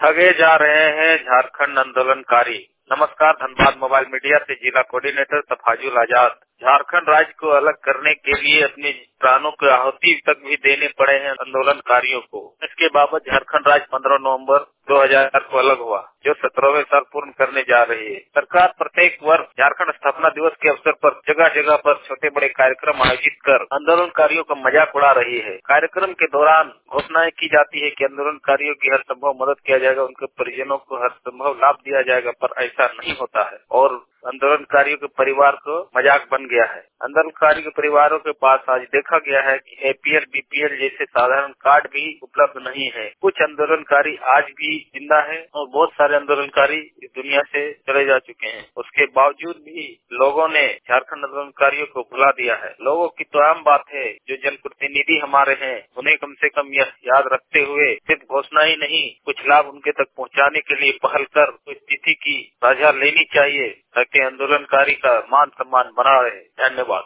ठगे जा रहे हैं झारखंड आंदोलनकारी। नमस्कार, धनबाद मोबाइल मीडिया से जिला कोऑर्डिनेटर तफाजुल आजाद। झारखंड राज्य को अलग करने के लिए अपने प्राणों की आहुति तक भी देने पड़े हैं आंदोलनकारियों को। इसके बाबत झारखंड राज्य 15 नवंबर 2000 को अलग हुआ, जो 17वें साल पूर्ण करने जा रही है। सरकार प्रत्येक वर्ष झारखंड स्थापना दिवस के अवसर पर जगह जगह पर छोटे बड़े कार्यक्रम आयोजित कर आंदोलनकारियों का मजाक उड़ा रही है। कार्यक्रम के दौरान घोषणाएं की जाती है कि आंदोलनकारियों की हर संभव मदद किया जाएगा, उनके परिजनों को हर संभव लाभ दिया जाएगा, पर ऐसा नहीं होता है और आंदोलनकारियों के परिवार को मजाक बन गया है। आंदोलनकारियों के परिवारों के पास आज देखा गया है कि एपीएल, बीपीएल जैसे साधारण कार्ड भी उपलब्ध नहीं है। कुछ आंदोलनकारी आज भी जिंदा है और बहुत सारे आंदोलनकारी इस दुनिया से चले जा चुके हैं। उसके बावजूद भी लोगों ने झारखंड आंदोलनकारियों को भुला दिया है। लोगों की तो आम बात है, जो जनप्रतिनिधि हमारे हैं उन्हें कम से कम यह याद रखते हुए सिर्फ घोषणा ही नहीं, कुछ लाभ उनके तक पहुंचाने के लिए पहल कर स्थिति की साझा लेनी चाहिए, ताकि आंदोलनकारी का मान सम्मान बना रहे। धन्यवाद।